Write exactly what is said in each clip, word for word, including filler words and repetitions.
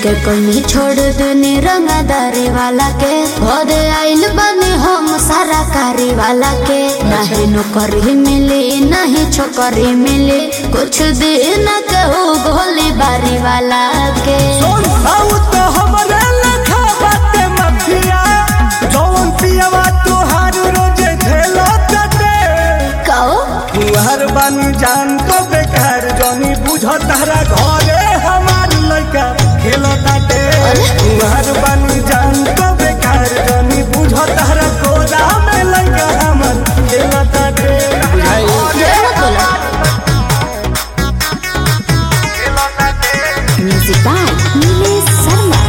के कमी छोड़ देनी रंगदारी वाला के घरे आइल बनी हम सारा कारी वाला के। नहीं नौकरी मिली नहीं छोकरी मिली कुछ दिन कहू गोली बारी वाला के। तो हमरे लखा बाटे मफिया जौन पियावा तोहार रोजे झेलो तटे कहो तुहार बानी जान तो बेकार जनी बुझ तारा घरे हमार लइका खेलो ताटे। तुहार बानी जान तो बेकार जनी बुझ तारा कोदा में लइका हमार खेलो ताटे। Music by Nilesh Sharma.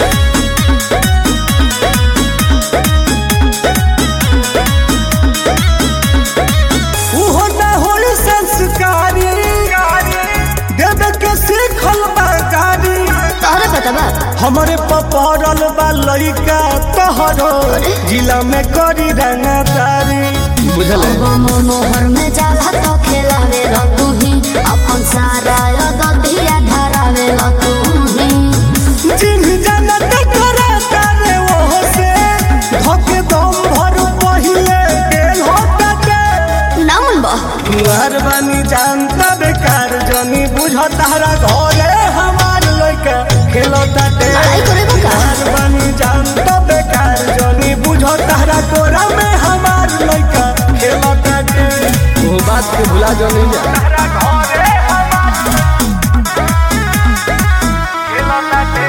उहो ना होई संस्कारी देवे के सीखल बाकारी तोहरे पता बा हमरे पपरल बा लइका तोहरो जिला में करी रंगदारी बुझल मोहर में जाला तो खेलावे लो तू ही अपन सारा ददिया धरावे लो तू ही। जिन जनत करे तारे वो से धके दम भर पहिले गेल होता के नामुन बा तुहार बानी जानता बेकार जनी बुझ तारा घरे हमार लइका खेलो ताटे। लड़ाई करे बा का तुहार बानी जानता बेकार जनी बुझ तारा कोरा में हमार लइका खेलो ताटे। वो बात के भुला जो नहीं जा तारा घरे हमार खेलो ताटे।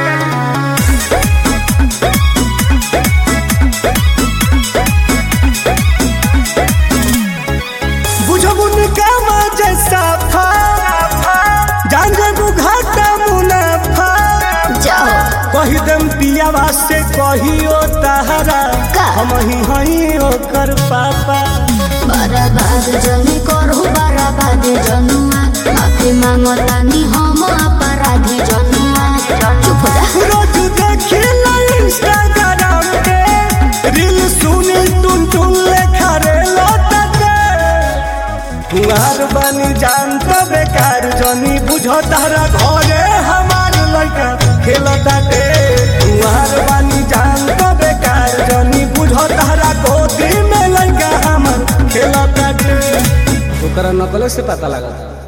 बुझबुन काम जैसा था जान जेबू घाटा मुनाफा जाओ कही देम पियावा से कहियो तहरा का? हम ही हई ओकर पापा। बर्बाद जनी करू बर्बाद जनुआ माफी मांगो तानी हम अपराधी जनुआ। चुप हो जा रोज देखिला इंस्टाग्राम पे रील सुनी टुन टुन लेखा रे लौटके। तुहार बानी जान तो बेकार जनी बुझ तारा घरे हमार लइका खेलो ताटे। तुहार बानी जान तो बेकार जनी बुझ तारा गोदी में लइका हमार खेलो ताटे। ओकरा नकल से पता लगा।